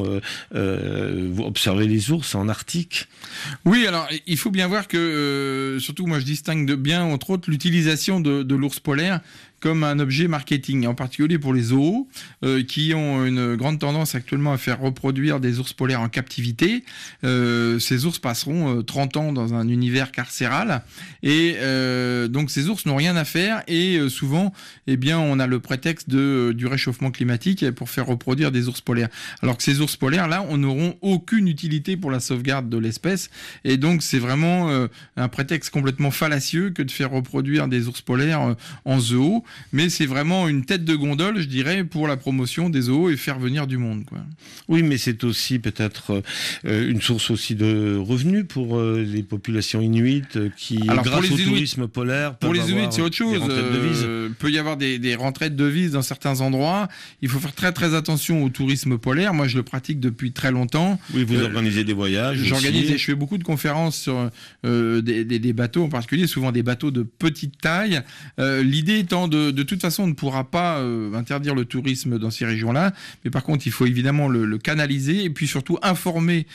observer les ours en Arctique? Oui, alors il faut bien voir que, surtout moi je distingue bien entre autres l'utilisation de l'ours polaire comme un objet marketing, en particulier pour les zoos, qui ont une grande tendance actuellement à faire reproduire des ours polaires en captivité. Ces ours passeront 30 ans dans un univers carcéral, et donc ces ours n'ont rien à faire, et souvent, on a le prétexte du réchauffement climatique pour faire reproduire des ours polaires. Alors que ces ours polaires, là, n'auront aucune utilité pour la sauvegarde de l'espèce, et donc c'est vraiment un prétexte complètement fallacieux que de faire reproduire des ours polaires en zoo. Mais c'est vraiment une tête de gondole, je dirais, pour la promotion des zoos et faire venir du monde, quoi. Oui, mais c'est aussi peut-être une source aussi de revenus pour les populations inuites qui, grâce au tourisme polaire, peuvent pour les Inuits, c'est autre chose. Il peut y avoir des rentrées de devises dans certains endroits. Il faut faire très très attention au tourisme polaire. Moi, je le pratique depuis très longtemps. Oui, vous organisez des voyages. J'organise et je fais beaucoup de conférences sur des bateaux, en particulier, souvent des bateaux de petite taille. L'idée étant de toute façon, on ne pourra pas interdire le tourisme dans ces régions-là, mais par contre, il faut évidemment le canaliser et puis surtout informer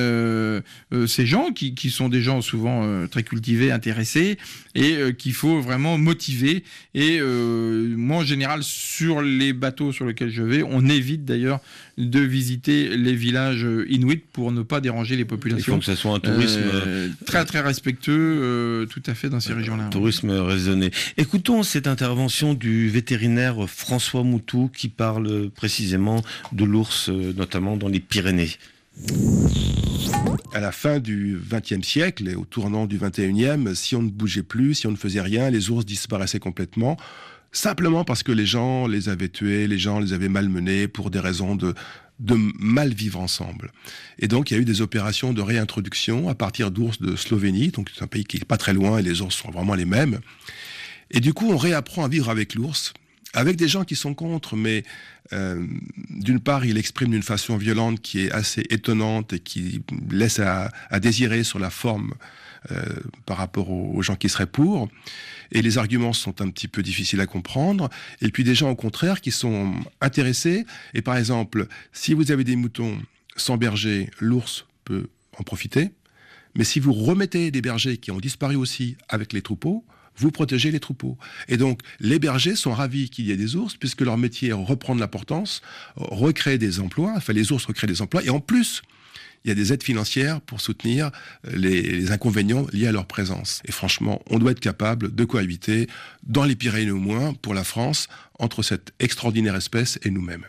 ces gens qui sont des gens souvent très cultivés, intéressés, et qu'il faut vraiment motiver. Et moi, en général, sur les bateaux sur lesquels je vais, on évite d'ailleurs de visiter les villages inuits pour ne pas déranger les populations. Il faut que ça soit un tourisme très très respectueux, tout à fait dans ces régions-là. Un tourisme raisonné. Écoutons cette intervention du vétérinaire François Moutou qui parle précisément de l'ours, notamment dans les Pyrénées. À la fin du XXe siècle et au tournant du XXIe, si on ne bougeait plus, si on ne faisait rien, les ours disparaissaient complètement. Simplement parce que les gens les avaient tués, les gens les avaient malmenés pour des raisons de mal vivre ensemble. Et donc, il y a eu des opérations de réintroduction à partir d'ours de Slovénie, donc c'est un pays qui n'est pas très loin et les ours sont vraiment les mêmes. Et du coup, on réapprend à vivre avec l'ours, avec des gens qui sont contre, mais d'une part, il exprime d'une façon violente qui est assez étonnante et qui laisse à désirer sur la forme par rapport aux gens qui seraient pour. Et les arguments sont un petit peu difficiles à comprendre. Et puis des gens, au contraire, qui sont intéressés. Et par exemple, si vous avez des moutons sans berger, l'ours peut en profiter. Mais si vous remettez des bergers qui ont disparu aussi avec les troupeaux, vous protégez les troupeaux. Et donc, les bergers sont ravis qu'il y ait des ours, puisque leur métier est reprendre l'importance, recréer des emplois, enfin les ours recréent des emplois, et en plus, il y a des aides financières pour soutenir les inconvénients liés à leur présence. Et franchement, on doit être capable de cohabiter, dans les Pyrénées au moins, pour la France, entre cette extraordinaire espèce et nous-mêmes.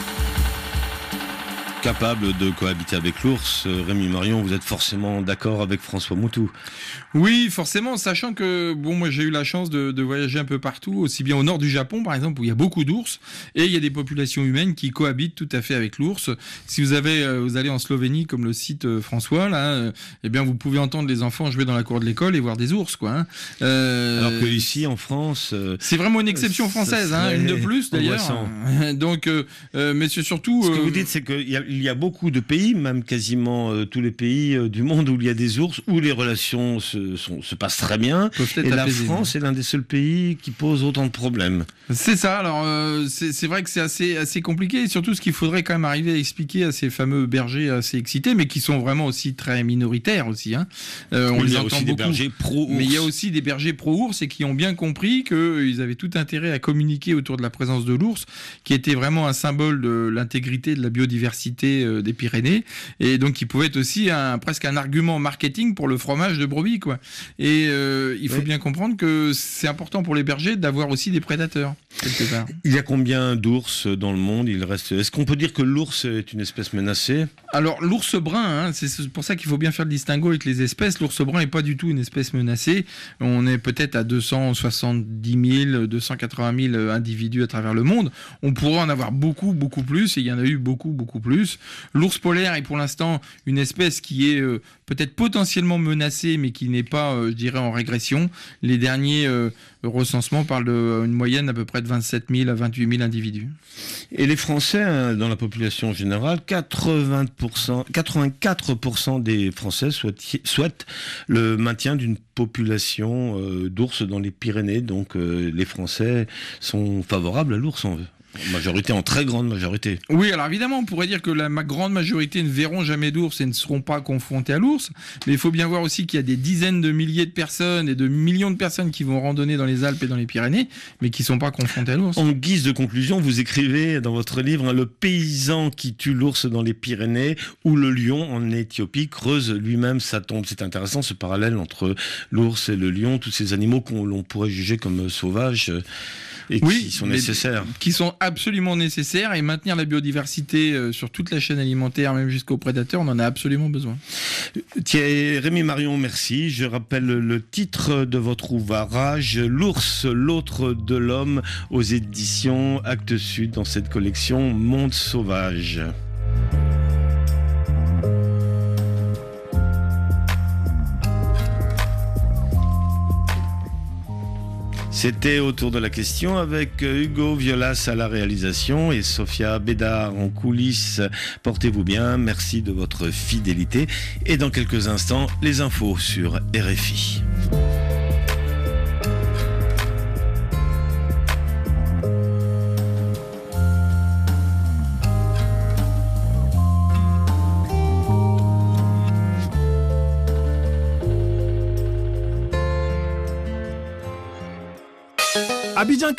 Capable de cohabiter avec l'ours, Rémi Marion, vous êtes forcément d'accord avec François Moutou? Oui, forcément, sachant que moi j'ai eu la chance de voyager un peu partout, aussi bien au nord du Japon par exemple, où il y a beaucoup d'ours, et il y a des populations humaines qui cohabitent tout à fait avec l'ours. Si vous allez en Slovénie, comme le cite François, là, eh bien vous pouvez entendre les enfants jouer dans la cour de l'école et voir des ours, quoi. Alors que ici, en France, c'est vraiment une exception française, une de plus d'ailleurs. Donc, mais c'est surtout. Ce que vous dites, c'est qu'il y a beaucoup de pays, même quasiment tous les pays du monde où il y a des ours, où les relations se passent très bien. Et la France est l'un des seuls pays qui pose autant de problèmes. C'est ça. Alors, c'est vrai que c'est assez compliqué. Et surtout, ce qu'il faudrait quand même arriver à expliquer à ces fameux bergers assez excités, mais qui sont vraiment aussi très minoritaires aussi. On les entend beaucoup. Des bergers pro-ours. Mais il y a aussi des bergers pro-ours et qui ont bien compris qu'ils avaient tout intérêt à communiquer autour de la présence de l'ours, qui était vraiment un symbole de l'intégrité de la biodiversité des Pyrénées, et donc qui pouvait être aussi presque un argument marketing pour le fromage de brebis, quoi. Et il faut bien comprendre que c'est important pour les bergers d'avoir aussi des prédateurs quelque part. Il y a combien d'ours dans le monde? Est-ce qu'on peut dire que l'ours est une espèce menacée? Alors l'ours brun, c'est pour ça qu'il faut bien faire le distinguo avec les espèces. L'ours brun n'est pas du tout une espèce menacée. On est peut-être à 270 000, 280 000 individus à travers le monde. On pourrait en avoir beaucoup plus, et il y en a eu beaucoup plus. L'ours polaire est pour l'instant une espèce qui est peut-être potentiellement menacée, mais qui n'est pas, je dirais, en régression. Les derniers recensements parlent d'une moyenne à peu près de 27 000 à 28 000 individus. Et les Français, dans la population générale, 84% des Français souhaitent le maintien d'une population d'ours dans les Pyrénées. Donc les Français sont favorables à l'ours, on veut. En très grande majorité. Oui, alors évidemment, on pourrait dire que la grande majorité ne verront jamais d'ours et ne seront pas confrontés à l'ours, mais il faut bien voir aussi qu'il y a des dizaines de milliers de personnes et de millions de personnes qui vont randonner dans les Alpes et dans les Pyrénées, mais qui ne sont pas confrontés à l'ours. En guise de conclusion, vous écrivez dans votre livre « Le paysan qui tue l'ours dans les Pyrénées ou le lion en Éthiopie creuse lui-même sa tombe ». C'est intéressant ce parallèle entre l'ours et le lion, tous ces animaux qu'on pourrait juger comme sauvages. Et qui sont nécessaires. Qui sont absolument nécessaires, et maintenir la biodiversité sur toute la chaîne alimentaire, même jusqu'aux prédateurs, on en a absolument besoin. Rémi Marion, merci. Je rappelle le titre de votre ouvrage, L'ours, l'autre de l'homme, aux éditions Actes Sud, dans cette collection Monde sauvage. C'était Autour de la question avec Hugo Violas à la réalisation et Sophia Bédard en coulisses. Portez-vous bien, merci de votre fidélité. Et dans quelques instants, les infos sur RFI. Abidjan